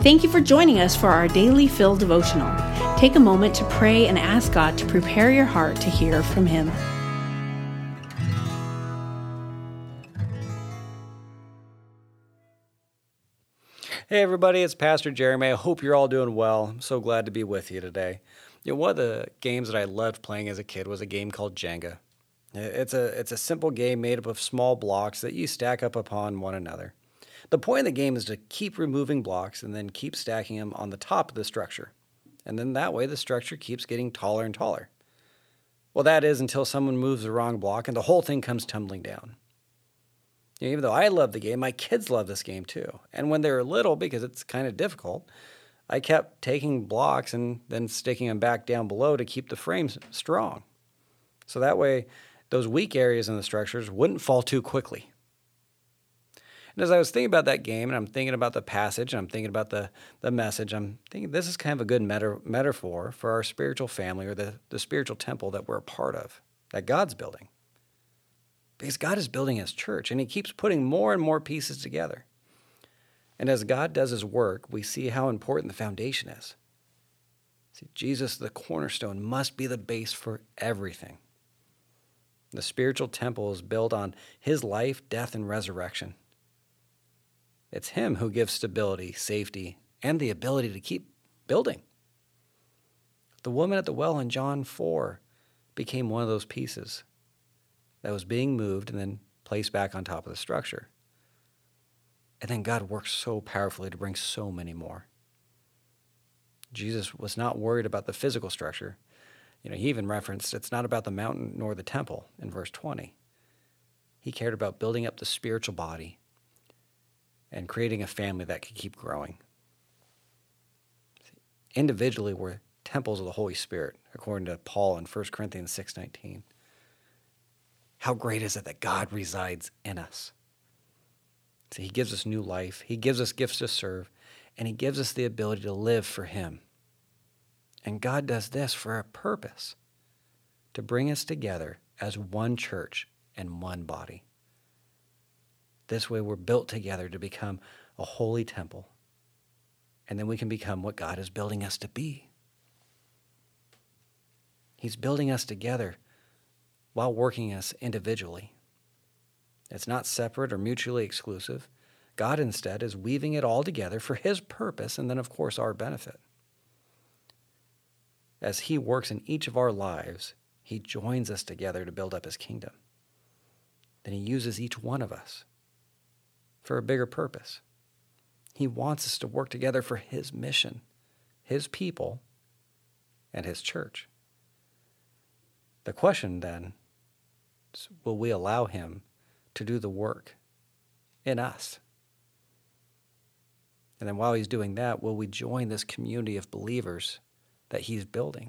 Thank you for joining us for our Daily Fill devotional. Take a moment to pray and ask God to prepare your heart to hear from Him. Hey everybody, it's Pastor Jeremy. I hope you're all doing well. I'm so glad to be with you today. One of the games that I loved playing as a kid was a game called Jenga. It's a simple game made up of small blocks that you stack up upon one another. The point of the game is to keep removing blocks and then keep stacking them on the top of the structure. And then that way the structure keeps getting taller and taller. Well, that is until someone moves the wrong block and the whole thing comes tumbling down. Even though I love the game, my kids love this game too. And when they were little, because it's kind of difficult, I kept taking blocks and then sticking them back down below to keep the frames strong. So that way, those weak areas in the structures wouldn't fall too quickly. And as I was thinking about that game, and I'm thinking about the passage, and I'm thinking about the message, I'm thinking this is kind of a good metaphor for our spiritual family or the spiritual temple that we're a part of, that God's building. Because God is building His church, and He keeps putting more and more pieces together. And as God does His work, we see how important the foundation is. See, Jesus, the cornerstone, must be the base for everything. The spiritual temple is built on His life, death, and resurrection. It's Him who gives stability, safety, and the ability to keep building. The woman at the well in John 4 became one of those pieces that was being moved and then placed back on top of the structure. And then God works so powerfully to bring so many more. Jesus was not worried about the physical structure. He even referenced it's not about the mountain nor the temple in verse 20. He cared about building up the spiritual body and creating a family that could keep growing. Individually, we're temples of the Holy Spirit, according to Paul in 1 Corinthians 6:19. How great is it that God resides in us? See, He gives us new life. He gives us gifts to serve, and He gives us the ability to live for Him. And God does this for a purpose, to bring us together as one church and one body. This way we're built together to become a holy temple, and then we can become what God is building us to be. He's building us together while working us individually. It's not separate or mutually exclusive. God instead is weaving it all together for His purpose and then, of course, our benefit. As He works in each of our lives, He joins us together to build up His kingdom. Then He uses each one of us for a bigger purpose. He wants us to work together for His mission, His people, and His church. The question then, will we allow Him to do the work in us? And then while He's doing that, will we join this community of believers that He's building?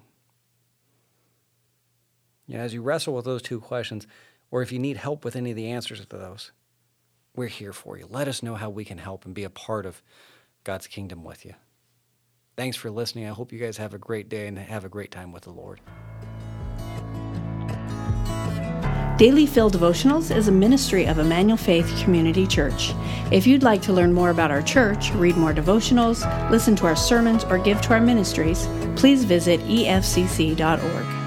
As you wrestle with those two questions, or if you need help with any of the answers to those, we're here for you. Let us know how we can help and be a part of God's kingdom with you. Thanks for listening. I hope you guys have a great day and have a great time with the Lord. Daily Fill Devotionals is a ministry of Emmanuel Faith Community Church. If you'd like to learn more about our church, read more devotionals, listen to our sermons, or give to our ministries, please visit efcc.org.